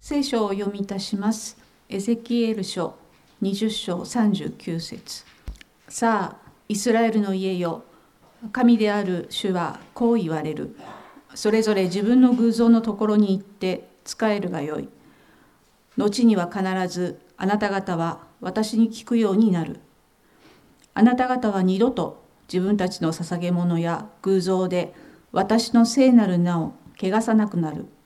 聖書を読みいたします。エゼキエル書20章39節。さあ、イスラエルの家よ、神である主はこう言われる。それぞれ自分の偶像のところに行って仕えるがよい。後には必ずあなた方は私に聞くようになる。あなた方は二度と自分たちの捧げ物や偶像で私の聖なる名を汚さなくなる。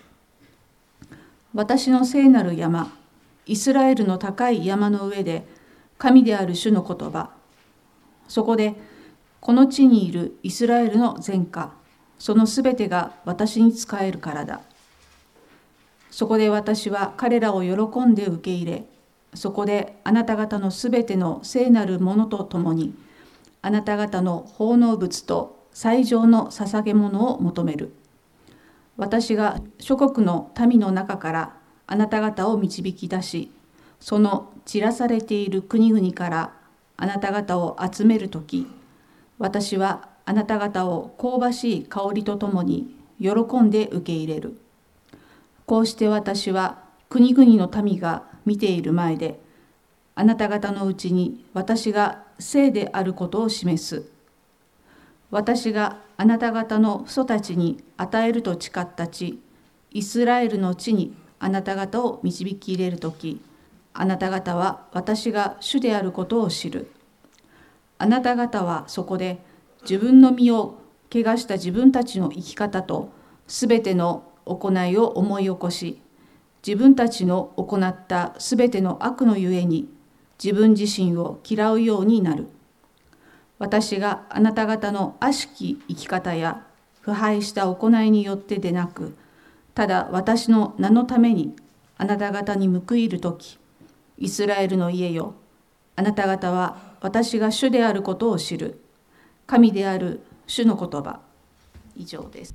私の聖なる山、イスラエルの高い山の上で神である主の言葉、そこでこの地にいるイスラエルの全家、そのすべてが私に仕えるからだ。そこで私は彼らを喜んで受け入れ、そこであなた方のすべての聖なるものとともに、あなた方の奉納物と最上の捧げ物を求める。私が諸国の民の中からあなた方を導き出し、その散らされている国々からあなた方を集めるとき、私はあなた方を香ばしい香りとともに喜んで受け入れる。こうして私は国々の民が見ている前で、あなた方のうちに私が聖であることを示す。私があなた方の父祖たちに与えると誓った地、イスラエルの地にあなた方を導き入れるとき、あなた方は私が主であることを知る。あなた方はそこで自分の身を汚した自分たちの生き方とすべての行いを思い起こし、自分たちの行ったすべての悪のゆえに自分自身を嫌うようになる。私があなた方の悪しき生き方や腐敗した行いによってでなく、ただ私の名のためにあなた方に報いるとき、イスラエルの家よ、あなた方は私が主であることを知る。神である主の言葉。以上です。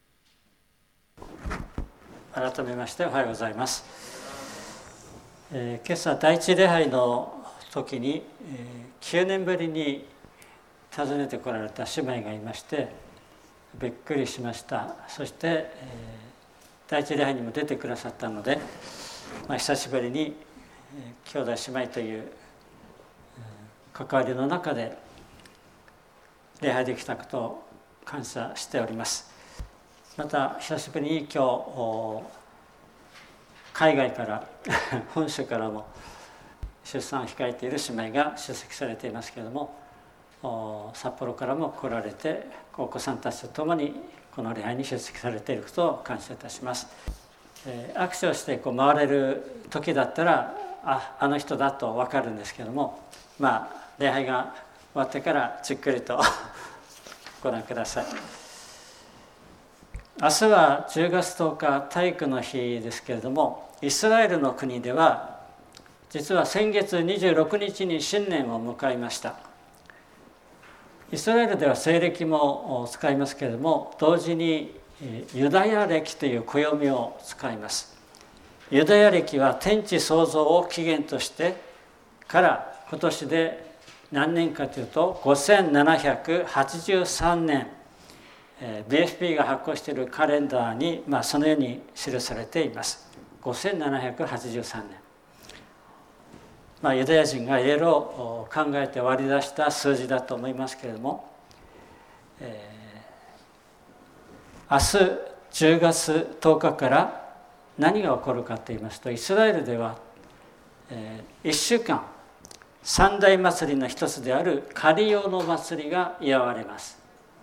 改めましておはようございます。今朝第一礼拝の時に、9年ぶりに訪ねてこられた姉妹がいましてびっくりしました。そして、第一礼拝にも出てくださったので、久しぶりに、兄弟姉妹という関わりの中で礼拝できたことを感謝しております。また久しぶりに今日海外から本州からも出産を控えている姉妹が出席されていますけれども、札幌からも来られてお子さんたちと共にこの礼拝に出席されていることを感謝いたします。握手をして回れる時だったらあの人だと分かるんですけども、礼拝が終わってからじっくりとご覧ください。明日は10月10日体育の日ですけれども、イスラエルの国では実は先月26日に新年を迎えました。イスラエルでは西暦も使いますけれども、同時にユダヤ暦という暦を使います。ユダヤ暦は天地創造を起源としてから今年で何年かというと5783年、BFP が発行しているカレンダーに、そのように記されています。5783年、ユダヤ人がいろいろ考えて割り出した数字だと思いますけれども、明日10月10日から何が起こるかといいますと、イスラエルでは1週間三大祭りの一つであるカリオの祭りが祝われます。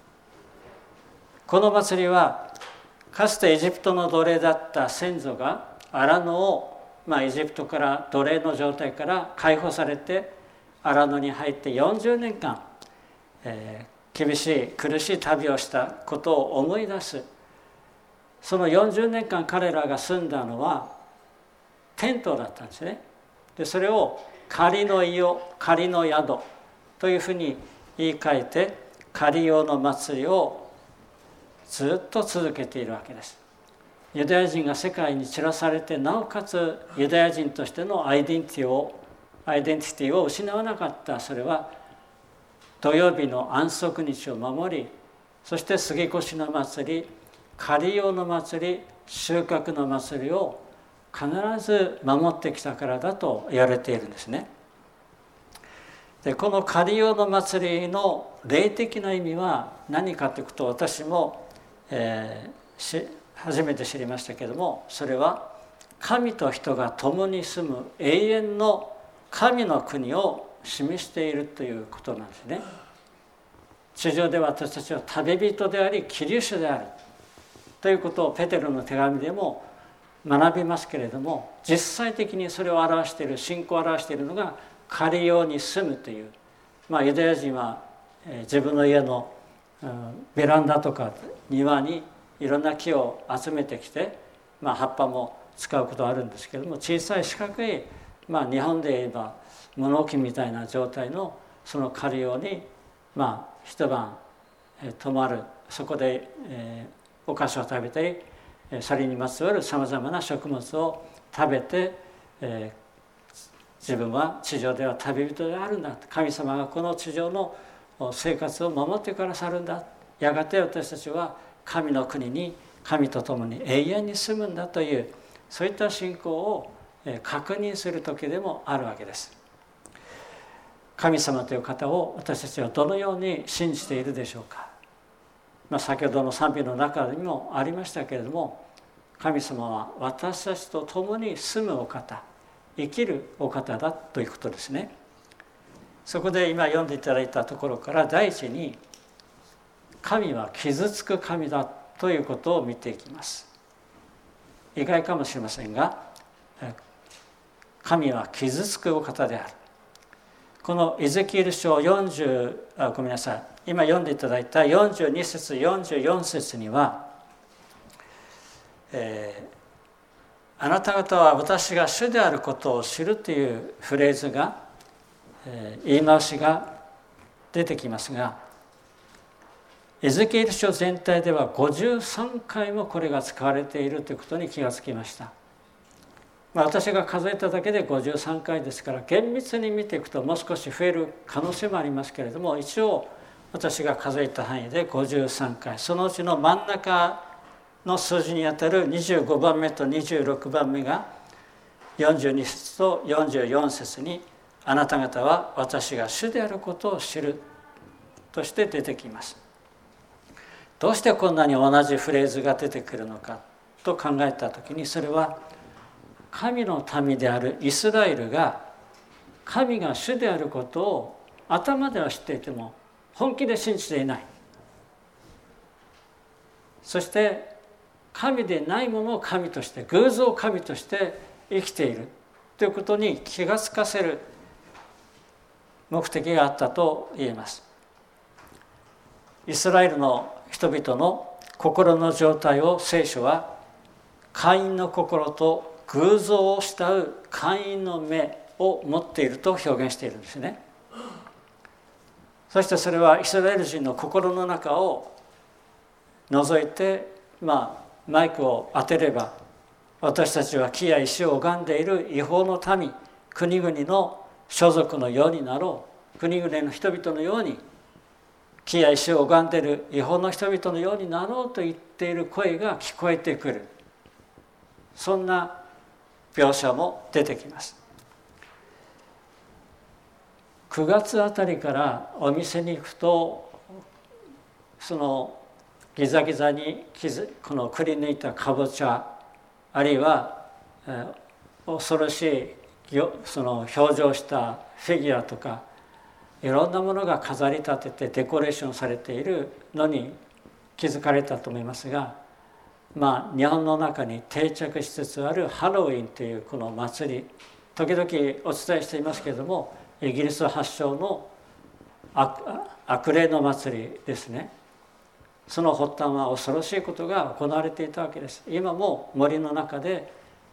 この祭りはかつてエジプトの奴隷だった先祖が荒野を、エジプトから奴隷の状態から解放されて荒野に入って40年間、厳しい苦しい旅をしたことを思い出す。その40年間彼らが住んだのはテントだったんですね。でそれを仮の家、仮の宿というふうに言い換えて仮用の祭りをずっと続けているわけです。ユダヤ人が世界に散らされて、なおかつユダヤ人としてのアイデンティティを失わなかった。それは土曜日の安息日を守り、そして杉越の祭り、刈り用の祭り、収穫の祭りを必ず守ってきたからだと言われているんですね。でこのカリオの祭りの霊的な意味は何かということを私も、初めて知りましたけれども、それは神と人が共に住む永遠の神の国を示しているということなんですね。地上で私たちは旅人であり寄留者であるということをペテロの手紙でも学びますけれども、実際的にそれを表している、信仰を表しているのがカリオに住むという、ユダヤ人は自分の家のベランダとか庭にいろんな木を集めてきて、葉っぱも使うことはあるんですけれども、小さい四角い、日本で言えば物置みたいな状態のそのカリオに一晩泊まる、そこでお菓子を食べたり、それにまつわるさまざまな食物を食べて、自分は地上では旅人であるんだ、神様がこの地上の生活を守ってくださるんだ、やがて私たちは神の国に神と共に永遠に住むんだという、そういった信仰を確認する時でもあるわけです。神様という方を私たちはどのように信じているでしょうか。先ほどの賛美の中にもありましたけれども、神様は私たちと共に住むお方、生きるお方だということですね。そこで今読んでいただいたところから、第一に神は傷つく神だということを見ていきます。意外かもしれませんが、神は傷つくお方である。このエゼキエル書今読んでいただいた42節44節には、あなた方は私が主であることを知るというフレーズが、言い回しが出てきますが、エゼキエル書全体では53回もこれが使われているということに気がつきました。私が数えただけで53回ですから、厳密に見ていくともう少し増える可能性もありますけれども、一応私が数えた範囲で53回、そのうちの真ん中の数字にあたる25番目と26番目が42節と44節に、あなた方は私が主であることを知るとして出てきます。どうしてこんなに同じフレーズが出てくるのかと考えたときに、それは神の民であるイスラエルが神が主であることを頭では知っていても本気で信じていない、そして神でないものを神として、偶像を神として生きているということに気がつかせる目的があったと言えます。イスラエルの人々の心の状態を聖書はカインの心と偶像を慕うカインの目を持っていると表現しているんですね。そしてそれはイスラエル人の心の中を覗いて、マイクを当てれば、私たちは木や石を拝んでいる違法の民、国々の所属のようになろう、国々の人々のように木や石を拝んでいる違法の人々のようになろうと言っている声が聞こえてくる、そんな描写も出てきます。9月あたりからお店に行くと、そのギザギザにこのくり抜いたかぼちゃ、あるいは恐ろしいその表情したフィギュアとか、いろんなものが飾り立ててデコレーションされているのに気づかれたと思いますが、日本の中に定着しつつあるハロウィンというこの祭り、時々お伝えしていますけれども、イギリス発祥の悪霊の祭りですね。その発端は恐ろしいことが行われていたわけです。今も森の中で、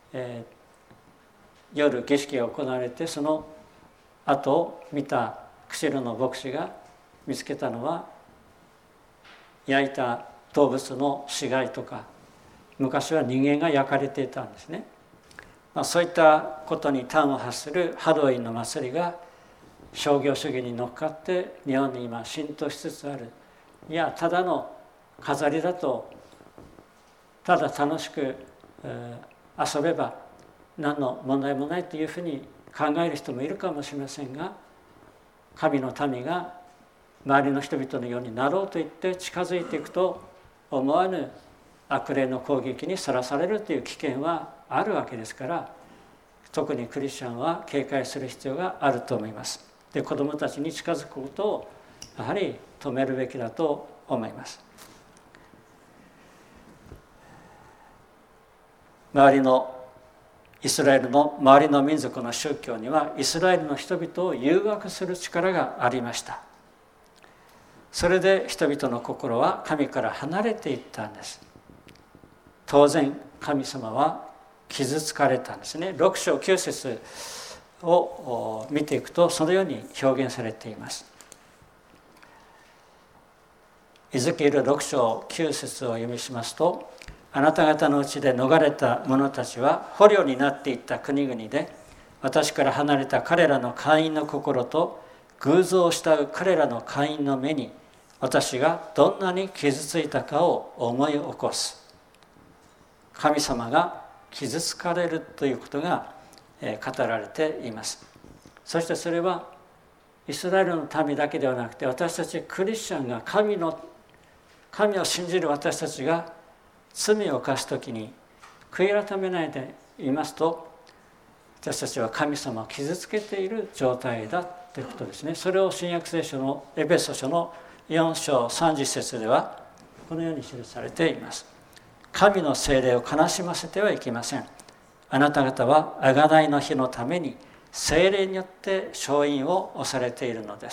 夜儀式が行われて、その後を見た釧路の牧師が見つけたのは、焼いた動物の死骸とか、昔は人間が焼かれていたんですね。そういったことに端を発するハロウィンの祭りが商業主義に乗っかって日本に今浸透しつつある。いや、ただの飾りだと、ただ楽しく遊べば何の問題もないというふうに考える人もいるかもしれませんが、神の民が周りの人々のようになろうと言って近づいていくと、思わぬ悪霊の攻撃にさらされるという危険はあるわけですから、特にクリスチャンは警戒する必要があると思います。で、子どもたちに近づくことをやはり止めるべきだと思います。周りのイスラエルの周りの民族の宗教にはイスラエルの人々を誘惑する力がありました。それで人々の心は神から離れていったんです。当然神様は傷つかれたんですね。6章9節を見ていくとそのように表現されています。エゼキエル6章9節を読みしますと、あなた方のうちで逃れた者たちは捕虜になっていった国々で、私から離れた彼らの会員の心と偶像を慕う彼らの会員の目に私がどんなに傷ついたかを思い起こす。神様が傷つかれるということが語られています。そしてそれはイスラエルの民だけではなくて、私たちクリスチャンが神を信じる私たちが罪を犯すときに悔い改めないでいますと、私たちは神様を傷つけている状態だということですね。それを新約聖書のエペソ書の4章30節ではこのように記されています。神の聖霊を悲しませてはいけません。あなた方は贖いの日のために聖霊によって勝因を押されているのです。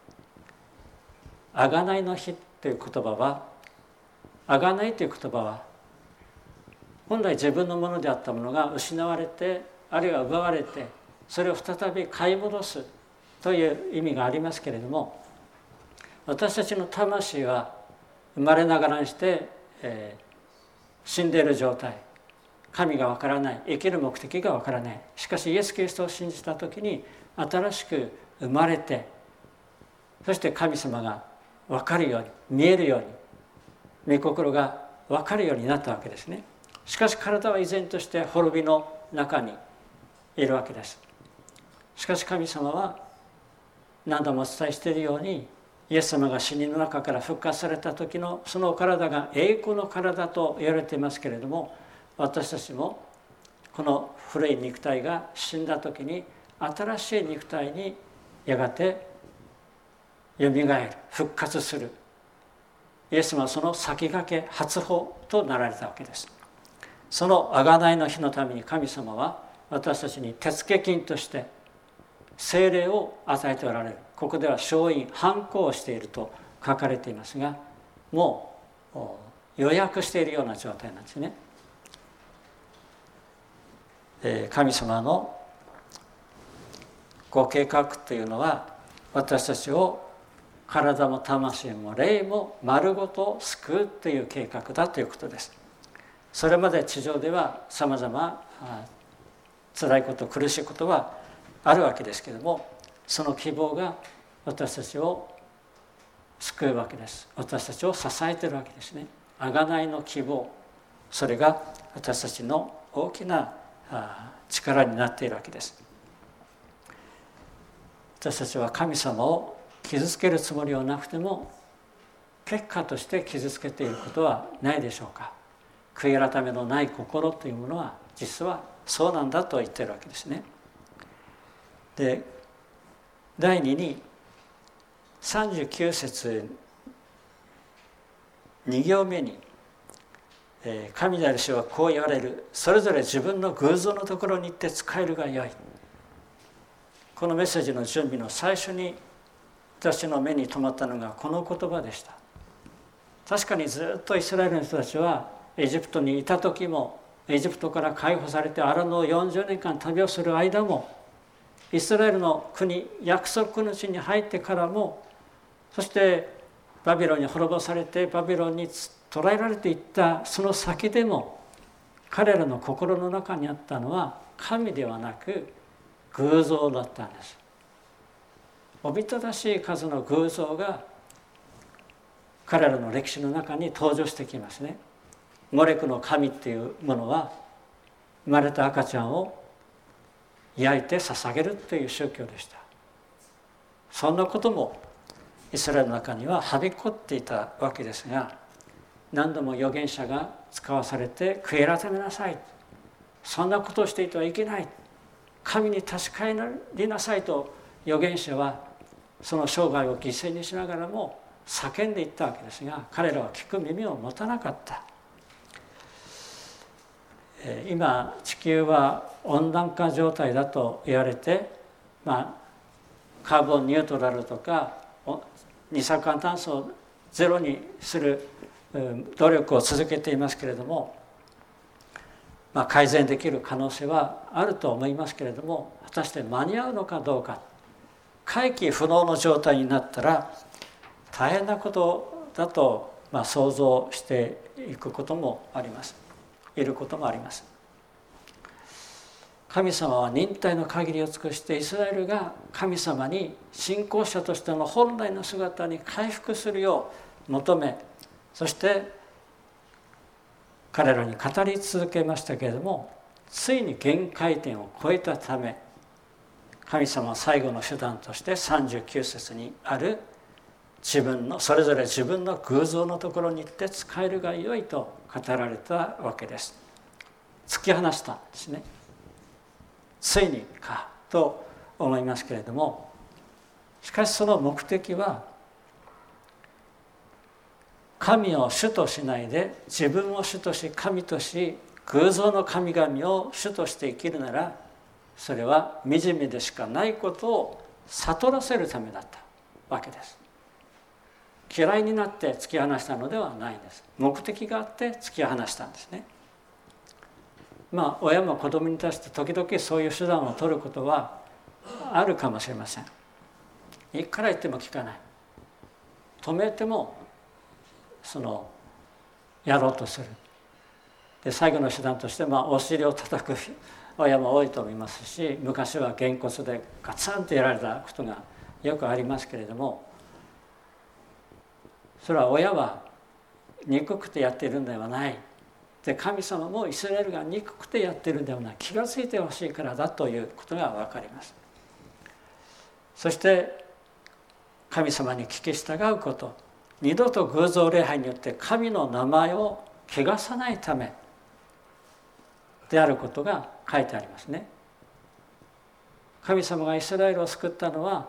贖いの日という言葉は、贖いという言葉は本来自分のものであったものが失われて、あるいは奪われて、それを再び買い戻すという意味がありますけれども、私たちの魂は生まれながらにして、死んでいる状態、神がわからない、生きる目的がわからない。しかしイエス・キリストを信じた時に新しく生まれて、そして神様がわかるように、見えるように、御心がわかるようになったわけですね。しかし体は依然として滅びの中にいるわけです。しかし神様は何度もお伝えしているように、イエス様が死人の中から復活された時のその体が栄光の体と言われていますけれども、私たちもこの古い肉体が死んだ時に新しい肉体にやがてよみがえる、復活する。イエス様はその先駆け、初歩となられたわけです。その贖いの日のために神様は私たちに手付金として聖霊を与えておられる。ここでは勝因、判子をしていると書かれていますが、もう予約しているような状態なんですね。神様のご計画というのは、私たちを体も魂も霊も丸ごと救うという計画だということです。それまで地上ではさまざま辛いこと、苦しいことはあるわけですけれども、その希望が私たちを救うわけです。私たちを支えているわけですね。贖いの希望、それが私たちの大きな力になっているわけです。私たちは神様を傷つけるつもりはなくても、結果として傷つけていることはないでしょうか。悔い改めのない心というものは実はそうなんだと言っているわけですね。で、第2に39節2行目に、神である主はこう言われる。それぞれ自分の偶像のところに行って仕えるがよい。このメッセージの準備の最初に私の目に留まったのがこの言葉でした。確かにずっとイスラエルの人たちはエジプトにいた時も、エジプトから解放されてアラノを40年間旅をする間も、イスラエルの国、約束の地に入ってからも、そしてバビロンに滅ぼされてバビロンに捕らえられていったその先でも、彼らの心の中にあったのは神ではなく偶像だったんです。おびただしい数の偶像が彼らの歴史の中に登場してきますね。モレクの神っていうものは生まれた赤ちゃんを焼いて捧げるという宗教でした。そんなこともイスラエルの中にははびこっていたわけですが、何度も預言者が使わされて悔い改めなさい、そんなことをしていてはいけない、神に確かりなさいと預言者はその生涯を犠牲にしながらも叫んでいったわけですが、彼らは聞く耳を持たなかった。今地球は温暖化状態だと言われて、カーボンニュートラルとか二酸化炭素をゼロにする努力を続けていますけれども、改善できる可能性はあると思いますけれども、果たして間に合うのかどうか、回帰不能の状態になったら大変なことだと想像していくこともあります。神様は忍耐の限りを尽くしてイスラエルが神様に信仰者としての本来の姿に回復するよう求め、そして彼らに語り続けましたけれども、ついに限界点を超えたため、神様は最後の手段として39節にあるそれぞれ自分の偶像のところに行って仕えるがよいと語られたわけです。突き放したんですね。ついにかと思いますけれども、しかしその目的は神を主としないで自分を主とし神とし、偶像の神々を主として生きるなら、それは惨めでしかないことを悟らせるためだったわけです。嫌いになって突き放したのではないんです。目的があって突き放したんですね。親も子供に対して時々そういう手段を取ることはあるかもしれません。いくら言っても聞かない。止めてもやろうとする。で、最後の手段としてお尻を叩く親も多いと思いますし、昔はげんこつでガツンとやられたことがよくありますけれども、それは親は憎くてやっているんではない。で、神様もイスラエルが憎くてやっているんではない、気がついてほしいからだということが分かります。そして神様に聞き従うこと、二度と偶像礼拝によって神の名前を汚さないためであることが書いてありますね。神様がイスラエルを救ったのは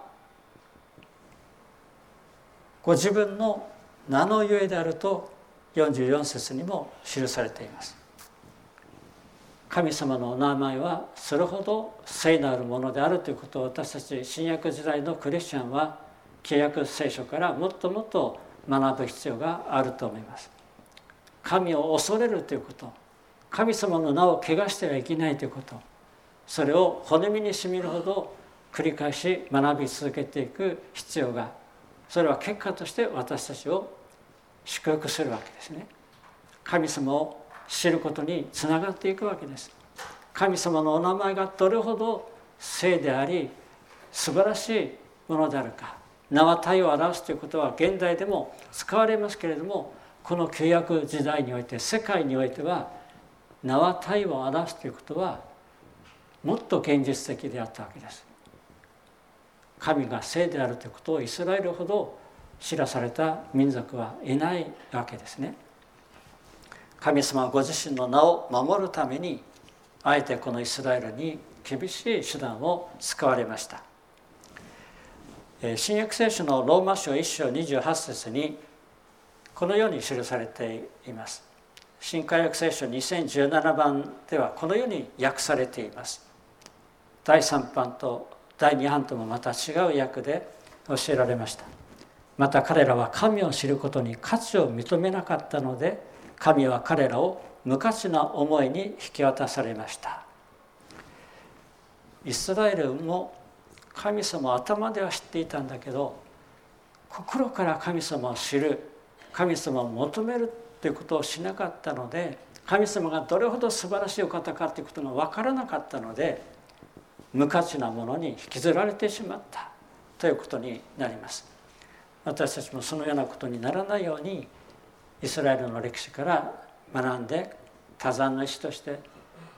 ご自分の名のゆえであると44節にも記されています。神様のお名前はそれほど聖なるものであるということを、私たち新約時代のクリスチャンは契約聖書からもっともっと学ぶ必要があると思います。神を恐れるということ、神様の名を汚してはいけないということ、それを骨身にしみるほど繰り返し学び続けていく必要が、それは結果として私たちを祝福するわけですね。神様を知ることにつながっていくわけです。神様のお名前がどれほど聖であり素晴らしいものであるか。名は体を表すということは現代でも使われますけれども、この旧約時代において、世界においては名は体を表すということはもっと現実的であったわけです。神が聖であるということをイスラエルほど知らされた民族はいないわけですね。神様はご自身の名を守るために、あえてこのイスラエルに厳しい手段を使われました。新約聖書のローマ書1章28節にこのように記されています。新海訳聖書2017番ではこのように訳されています。第3版と第2版ともまた違う訳で教えられました。また彼らは神を知ることに価値を認めなかったので、神は彼らを無価値な思いに引き渡されました。イスラエルも神様を頭では知っていたんだけど、心から神様を知る、神様を求めるということをしなかったので、神様がどれほど素晴らしいお方かということが分からなかったので、無価値なものに引きずられてしまったということになります。私たちもそのようなことにならないように、イスラエルの歴史から学んで、多山の石として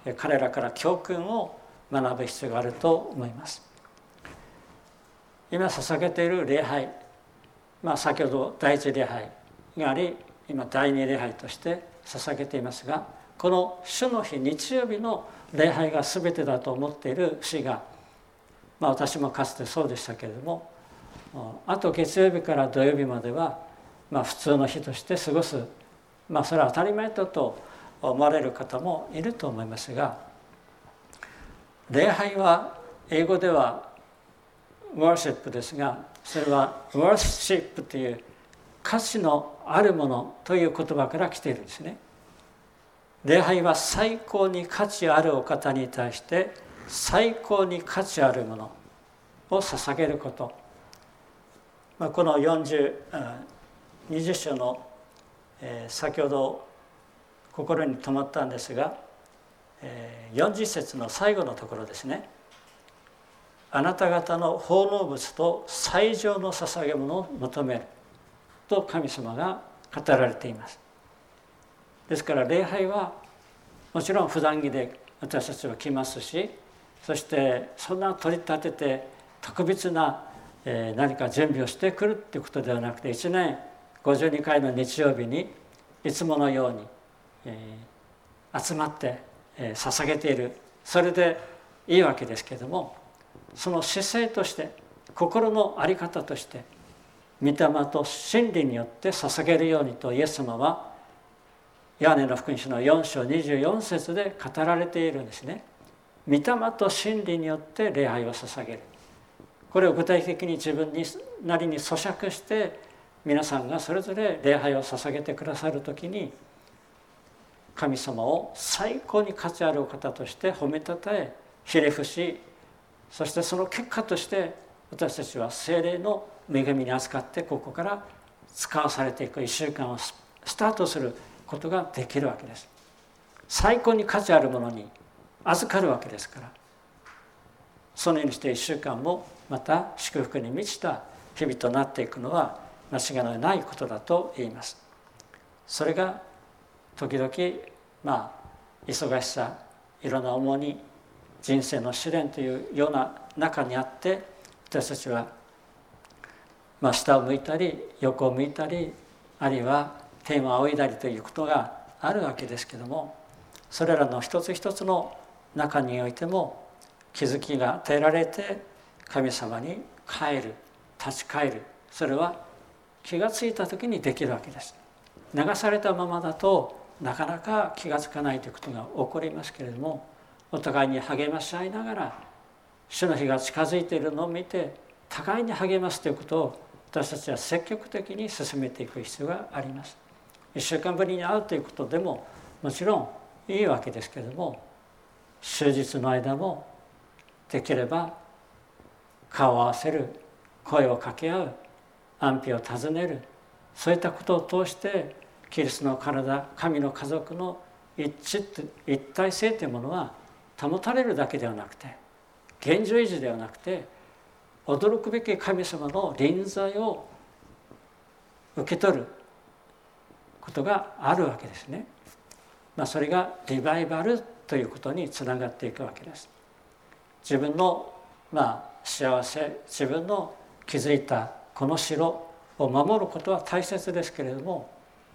彼らから教訓を学ぶ必要があると思います。今捧げている礼拝、先ほど第一礼拝があり、今第二礼拝として捧げていますが、この主の日日曜日の礼拝が全てだと思っている節が、私もかつてそうでしたけれども、あと月曜日から土曜日までは、普通の日として過ごす、それは当たり前だと思われる方もいると思いますが、礼拝は英語ではワーシップですが、それはワーシップという価値のあるものという言葉から来ているんですね。礼拝は最高に価値あるお方に対して最高に価値あるものを捧げること、この20章の、先ほど心に留まったんですが、40節の最後のところですね。あなた方の奉納物と最上の捧げ物を求めると神様が語られています。ですから礼拝はもちろん普段着で私たちは来ますし、そしてそんな取り立てて特別な何か準備をしてくるっていうことではなくて、1年52回の日曜日にいつものように集まって捧げている、それでいいわけですけれども、その姿勢として心の在り方として御霊と真理によって捧げるようにとイエス様はヨハネの福音書の4章24節で語られているんですね。御霊と真理によって礼拝を捧げる。これを具体的に自分なりに咀嚼して皆さんがそれぞれ礼拝を捧げてくださるときに、神様を最高に価値あるお方として褒めたたえひれ伏し、そしてその結果として私たちは聖霊の恵みに預かってここから使わされていく1週間をスタートすることができるわけです。最高に価値あるものに預かるわけですから、そのようにして1週間もまた祝福に満ちた日々となっていくのは間違いないことだと言います。それが時々忙しさ、いろんな重荷、人生の試練というような中にあって、私たちは下を向いたり横を向いたり、あるいは天を仰いだりということがあるわけですけども、それらの一つ一つの中においても気づきが与えられて神様に帰る、立ち返る、それは気がついた時にできるわけです。流されたままだとなかなか気がつかないということが起こりますけれども、お互いに励まし合いながら主の日が近づいているのを見て互いに励ますということを私たちは積極的に進めていく必要があります。1週間ぶりに会うということでももちろんいいわけですけれども、数日の間もできれば顔を合わせる、声を掛け合う、安否を尋ねる、そういったことを通してキリストの体、神の家族の一体性というものは保たれるだけではなくて、現状維持ではなくて、驚くべき神様の臨在を受け取ることがあるわけですね。それがリバイバルということにつながっていくわけです。自分の幸せ、自分の築いたこの城を守ることは大切ですけれども、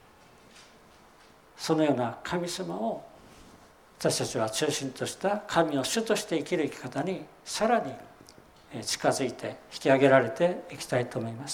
そのような神様を私たちは中心とした神を主として生きる生き方にさらに近づいて引き上げられていきたいと思います。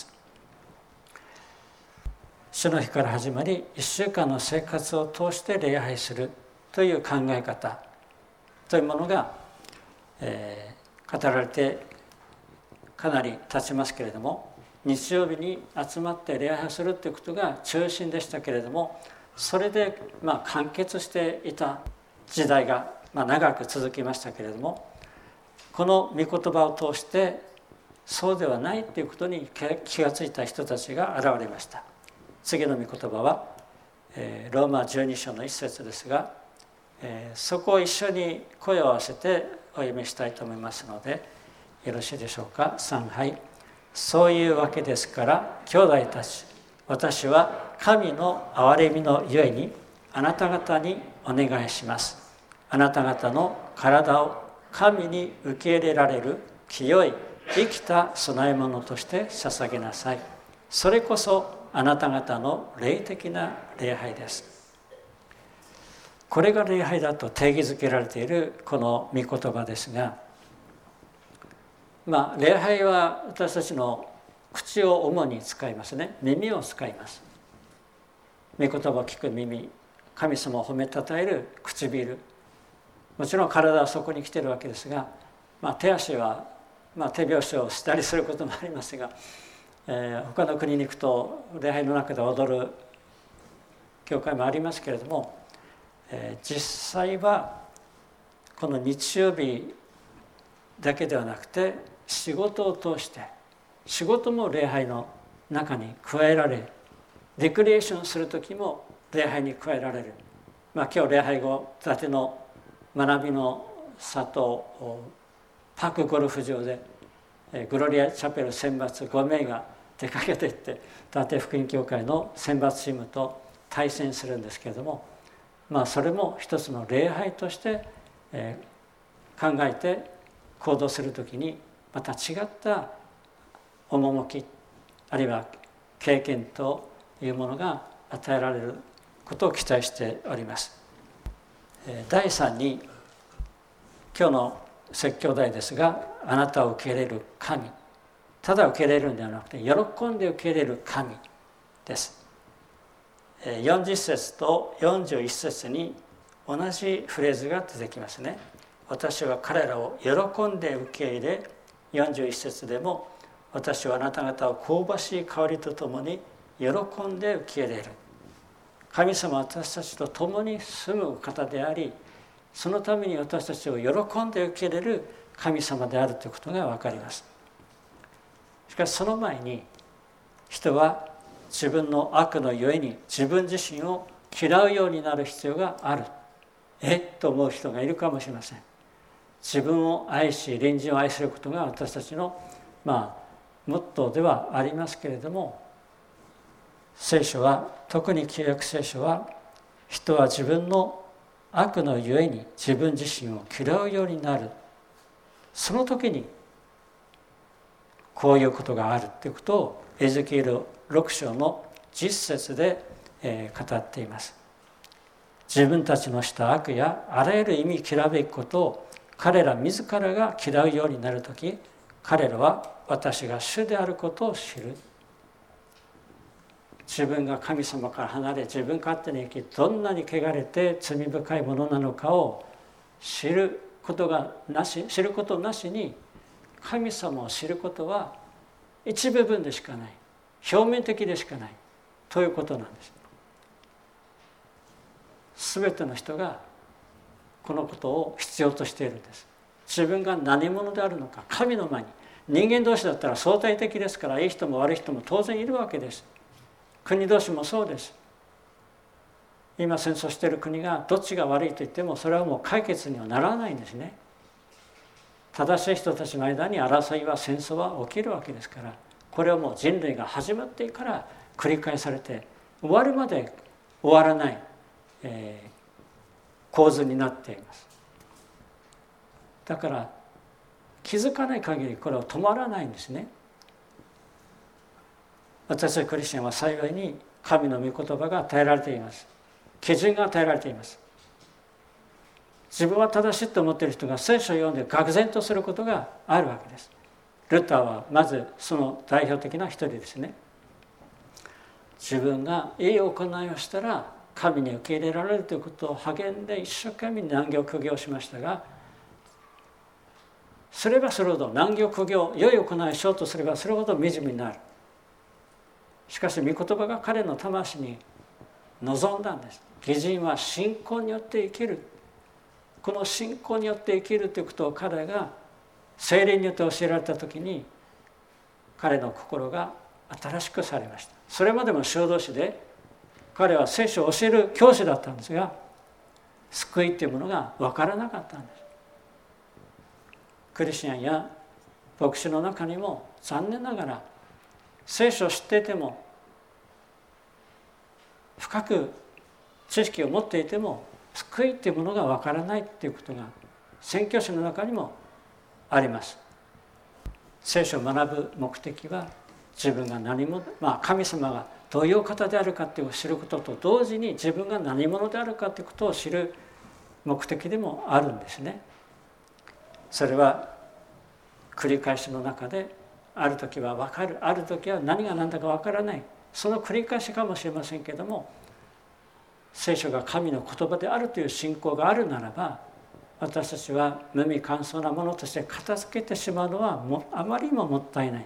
主の日から始まり1週間の生活を通して礼拝するという考え方というものが、語られてかなり経ちますけれども、日曜日に集まって礼拝をするということが中心でしたけれども、それで完結していた時代が長く続きましたけれども、この御言葉を通してそうではないということに気がついた人たちが現れました。次の御言葉はローマ12章の1節ですが、そこを一緒に声を合わせてお読みしたいと思いますのでよろしいでしょうか。3、はい。そういうわけですから兄弟たち、私は神の憐れみのゆえにあなた方にお願いします。 あなた方の体を神に受け入れられる清い生きた供え物として捧げなさい。それこそあなた方の霊的な礼拝です。これが礼拝だと定義づけられているこの御言葉ですが、礼拝は私たちの口を主に使いますね。耳を使います。御言葉を聞く耳、神様を褒めたたえる唇、もちろん体はそこに来ているわけですが、手足は、手拍子をしたりすることもありますが、他の国に行くと礼拝の中で踊る教会もありますけれども、実際はこの日曜日だけではなくて仕事を通して仕事も礼拝の中に加えられ、レクリエーションする時も礼拝に加えられる。今日礼拝後伊達の学びの里パークゴルフ場でグロリアチャペル選抜5名が出かけていって伊達福音教会の選抜チームと対戦するんですけれども、それも一つの礼拝として考えて行動するときにまた違った趣あるいは経験というものが与えられることを期待しております。第3に今日の説教題ですが、あなたを受け入れる神、ただ受け入れるんではなくて喜んで受け入れる神です。40節と41節に同じフレーズが出てきますね。私は彼らを喜んで受け入れ、41節でも私はあなた方を香ばしい香りとともに喜んで受け入れる。神様は私たちと共に住む方であり、そのために私たちを喜んで受け入れる神様であるということが分かります。しかしその前に人は自分の悪のゆえに自分自身を嫌うようになる必要がある。と思う人がいるかもしれません。自分を愛し隣人を愛することが私たちのモットーではありますけれども、聖書は、特に旧約聖書は、人は自分の悪のゆえに自分自身を嫌うようになる。その時にこういうことがあるということをエゼキエル6章の10節で語っています。自分たちのした悪やあらゆる意味嫌うべきことを彼ら自らが嫌うようになるとき、彼らは私が主であることを知る。自分が神様から離れ自分勝手に生き、どんなに汚れて罪深いものなのかを知ることなしに、神様を知ることは一部分でしかない、表面的でしかないということなんです。すべての人がこのことを必要としているんです。自分が何者であるのか、神の前に。人間同士だったら相対的ですから、いい人も悪い人も当然いるわけです。国同士もそうです。今戦争している国がどっちが悪いと言っても、それはもう解決にはならないんですね。正しい人たちの間に争いは、戦争は起きるわけですから、これはもう人類が始まってから繰り返されて、終わるまで終わらない、構図になっています。だから気づかない限りこれは止まらないんですね。私たちクリスチャンは幸いに神の御言葉が与えられています。基準が与えられています。自分は正しいと思っている人が聖書を読んで愕然とすることがあるわけです。ルターはまずその代表的な一人ですね。自分がいい行いをしたら神に受け入れられるということを励んで一生懸命難行苦行しましたが、すればするほど難行苦行、良い行いをしようとすればするほど惨めになる。しかし御言葉が彼の魂に望んだんです。義人は信仰によって生きる。この信仰によって生きるということを彼が聖霊によって教えられた時に、彼の心が新しくされました。それまでも修道士で、彼は聖書を教える教師だったんですが、救いというものが分からなかったんです。クリスチャンや牧師の中にも残念ながら聖書を知っていても、深く知識を持っていても救いっていうものがわからないっていうことが宣教師の中にもあります。聖書を学ぶ目的は自分が何者、神様がどういう方であるかっていうのを知ることと同時に自分が何者であるかということを知る目的でもあるんですね。それは繰り返しの中である時は分かる、ある時は何が何だか分からない、その繰り返しかもしれませんけども、聖書が神の言葉であるという信仰があるならば、私たちは無味乾燥なものとして片付けてしまうのはあまりにももったいない。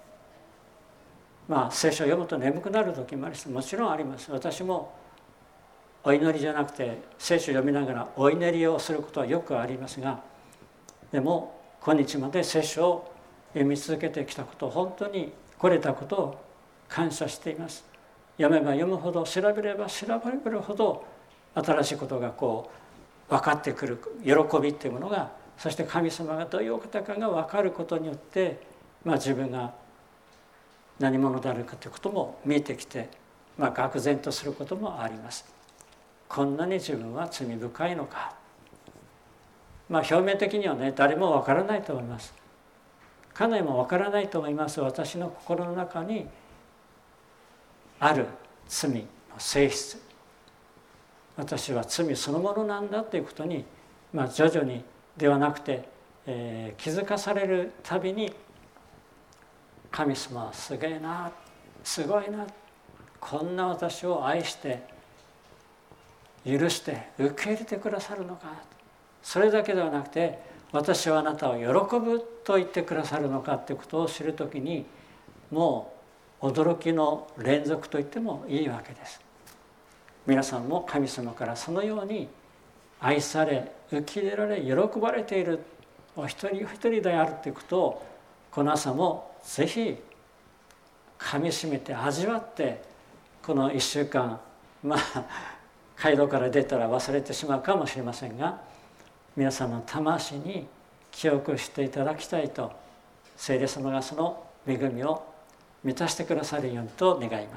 聖書を読むと眠くなる時もあります。もちろんあります。私もお祈りじゃなくて聖書を読みながらお祈りをすることはよくありますが、でも今日まで聖書を読み続けてきたこと、本当に来れたことを感謝しています。読めば読むほど、調べれば調べるほど新しいことが分かってくる喜びっていうものが、そして神様がどういうお方かが分かることによって、自分が何者であるかということも見えてきて、愕然とすることもあります。こんなに自分は罪深いのか。表面的にはね、誰も分からないと思います。家内も分からないと思います。私の心の中にある罪の性質、私は罪そのものなんだということに、徐々にではなくて、気づかされるたびに、神様はすげえな、すごいな、こんな私を愛して許して受け入れてくださるのか、それだけではなくて私はあなたを喜ぶと言ってくださるのかということを知るときに、もう驚きの連続と言ってもいいわけです。皆さんも神様からそのように愛され受け入れられ喜ばれているお一人一人であるということを、この朝もぜひかみしめて味わって、この1週間街道から出たら忘れてしまうかもしれませんが、皆さんの魂に記憶していただきたいと、聖霊様がその恵みを満たしてくださるようにと願います。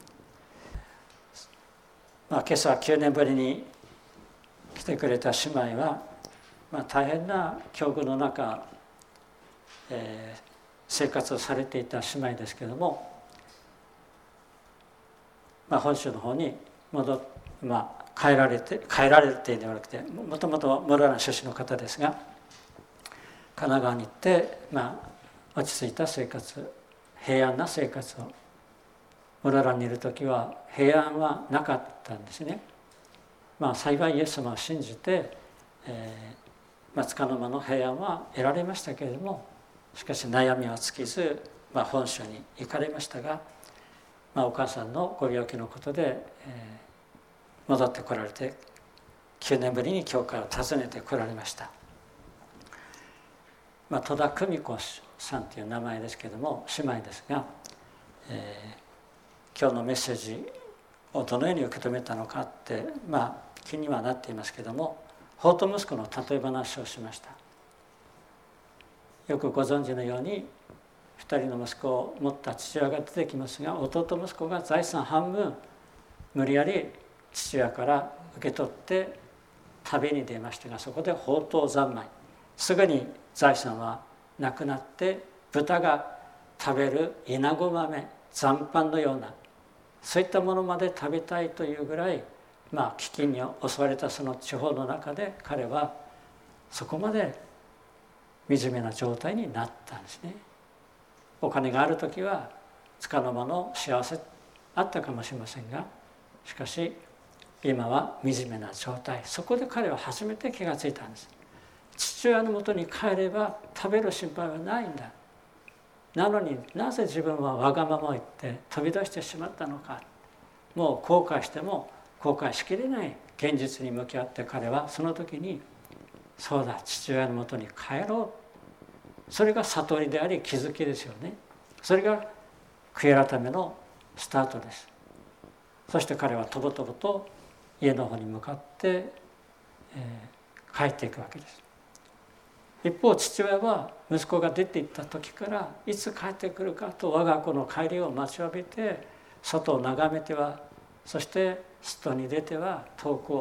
今朝9年ぶりに来てくれた姉妹は、大変な境遇の中、生活をされていた姉妹ですけれども、本州の方に帰られてではなくて、もともとモララン出身の方ですが、神奈川に行って、落ち着いた生活、平安な生活を、モラランにいる時は平安はなかったんですね。幸いイエス様を信じて、つかの間の平安は得られましたけれども、しかし悩みは尽きず、本州に行かれましたが、お母さんのご病気のことで、戻ってこられて9年ぶりに教会を訪ねてこられました。戸田久美子さんという名前ですけれども、姉妹ですが、今日のメッセージをどのように受け止めたのかって、気にはなっていますけれども、法と息子の例え話をしました。よくご存知のように、2人の息子を持った父親が出てきますが、弟息子が財産半分無理やり父親から受け取って旅に出ましたが、そこで放蕩三昧、すぐに財産はなくなって、豚が食べるイナゴ豆、残飯のような、そういったものまで食べたいというぐらい、飢饉に襲われたその地方の中で、彼はそこまで惨めな状態になったんですね。お金がある時はつかの間の幸せあったかもしれませんが、しかし今は惨めな状態。そこで彼は初めて気がついたんです。父親のもとに帰れば食べる心配はないんだ。なのになぜ自分はわがままを言って飛び出してしまったのか。もう後悔しても後悔しきれない現実に向き合って、彼はその時に、そうだ、父親のもとに帰ろう、それが悟りであり気づきですよね。それが悔い改めのスタートです。そして彼はとぼとぼと家の方に向かって、帰っていくわけです。一方、父親は息子が出て行った時からいつ帰ってくるかと我が子の帰りを待ちわびて、外を眺めては、そして外に出ては遠くを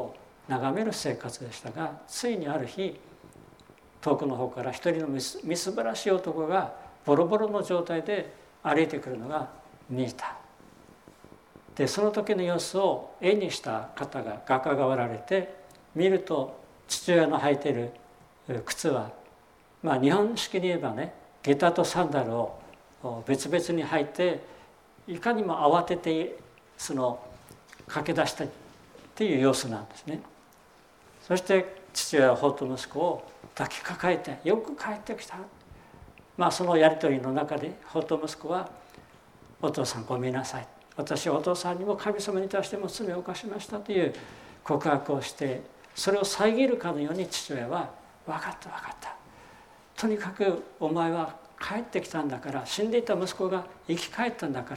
眺める生活でしたが、ついにある日遠くの方から一人のみすぼらしい男がボロボロの状態で歩いてくるのが見えた。でその時の様子を絵にした方が画家がおられて、見ると父親の履いている靴は、日本式に言えばね、下駄とサンダルを別々に履いて、いかにも慌てて駆け出したっていう様子なんですね。そして父親は法と息子を抱きかかえて、よく帰ってきた。そのやり取りの中で法と息子は、お父さんごめんなさい、私はお父さんにも神様に対しても罪を犯しましたという告白をして、それを遮るかのように父親は、分かった分かった、とにかくお前は帰ってきたんだから、死んでいた息子が生き返ったんだから、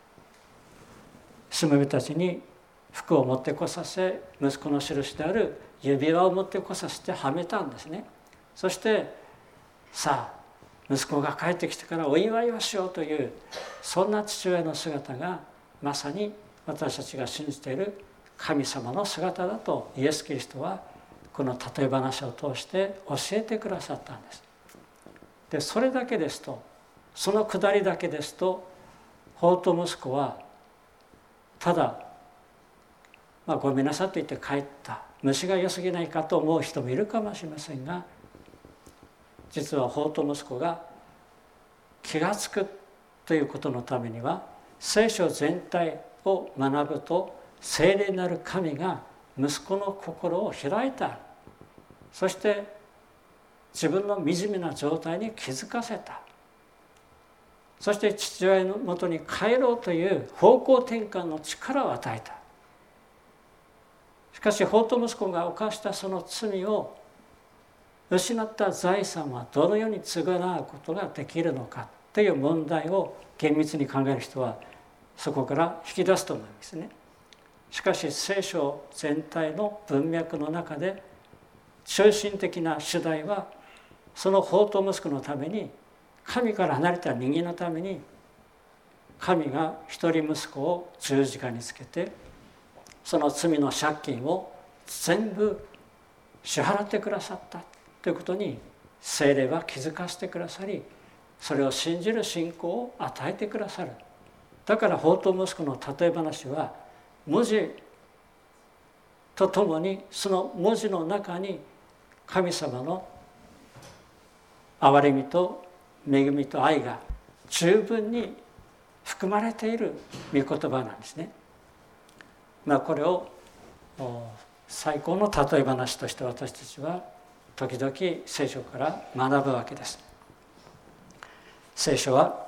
しもべたちに服を持ってこさせ、息子の印である指輪を持ってこさせてはめたんですね。そしてさあ息子が帰ってきてからお祝いをしようという、そんな父親の姿がまさに私たちが信じている神様の姿だと、イエス・キリストはこの例え話を通して教えてくださったんです。でそれだけですと、そのくだりだけですと、法と息子はただ、ごめんなさいと言って帰った、虫が良すぎないかと思う人もいるかもしれませんが、実は法と息子が気が付くということのためには、聖書全体を学ぶと、聖霊なる神が息子の心を開いた。そして自分の惨めな状態に気づかせた。そして父親のもとに帰ろうという方向転換の力を与えた。しかし法と息子が犯したその罪を、失った財産はどのように償うことができるのかという問題を厳密に考える人はそこから引き出すと思いますね。しかし聖書全体の文脈の中で中心的な主題は、その法と息子のために、神から離れた人間のために、神が一人息子を十字架につけて、その罪の借金を全部支払ってくださったということに聖霊は気づかせてくださり、それを信じる信仰を与えてくださる。だから法と息子の例え話は、文字とともにその文字の中に神様の憐れみと恵みと愛が十分に含まれている御言葉なんですね。これを最高の例え話として私たちは時々聖書から学ぶわけです。聖書は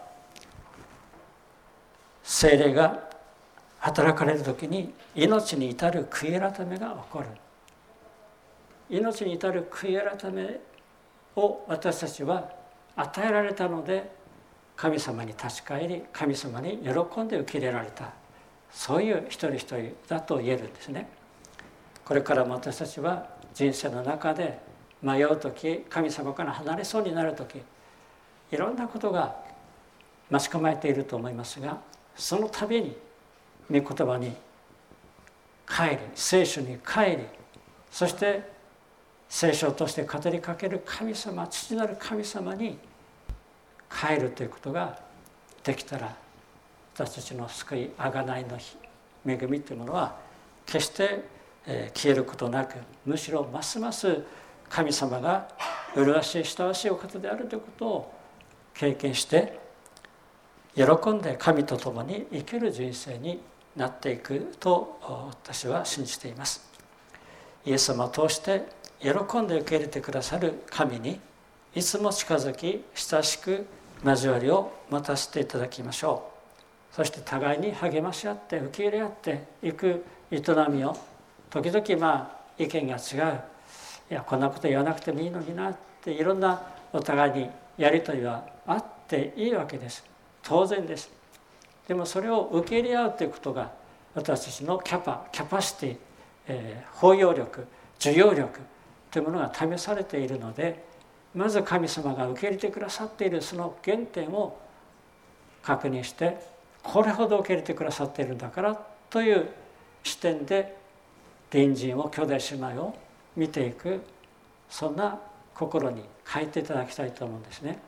聖霊が働かれる時に命に至る悔い改めが起こる。命に至る悔い改めを私たちは与えられたので、神様に立ち返り、神様に喜んで受け入れられた、そういう一人一人だと言えるんですね。これからも私たちは人生の中で迷う時、神様から離れそうになる時、いろんなことが待ち構えていると思いますが、その度に御言葉に帰り、聖書に帰り、そして聖書として語りかける神様、父なる神様に帰るということができたら、私たちの救い、贖いの恵みというものは決して消えることなく、むしろますます神様が麗しい親しいお方であるということを経験して、喜んで神と共に生きる人生になっていくと私は信じています。イエス様を通して喜んで受け入れてくださる神にいつも近づき、親しく交わりを持たせていただきましょう。そして互いに励まし合って受け入れ合っていく営みを、時々意見が違う、いやこんなこと言わなくてもいいのになって、いろんなお互いにやり取りはあっていいわけです。当然です。でもそれを受け入れ合うということが、私たちのキャパシティ、包容力、受容力というものが試されているので、まず神様が受け入れてくださっているその原点を確認して、これほど受け入れてくださっているんだからという視点で隣人を兄弟姉妹を見ていく、そんな心に変えていただきたいと思うんですね。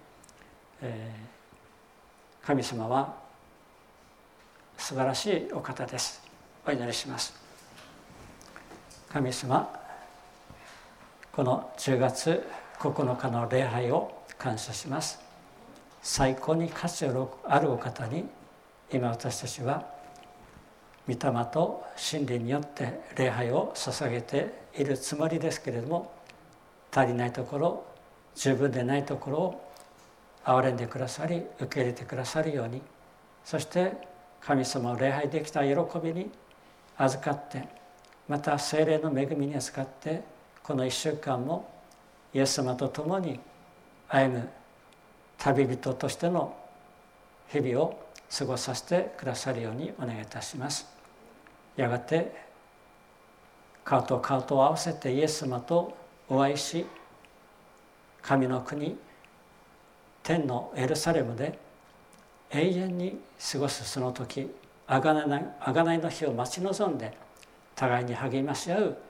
神様は素晴らしいお方です。お祈りします。神様、この10月9日の礼拝を感謝します。最高に価値あるお方に今私たちは御霊と真理によって礼拝を捧げているつもりですけれども、足りないところ、十分でないところを憐れんでくださり、受け入れてくださるように、そして神様を礼拝できた喜びに預かって、また聖霊の恵みに預かって、この1週間もイエス様と共に歩む旅人としての日々を過ごさせてくださるようにお願いいたします。やがて顔と顔とを合わせてイエス様とお会いし、神の国、天のエルサレムで永遠に過ごすその時、贖いの日を待ち望んで互いに励まし合う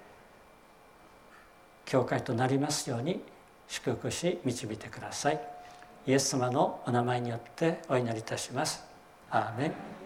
教会となりますように祝福し導いてください。イエス様のお名前によってお祈りいたします。アーメン。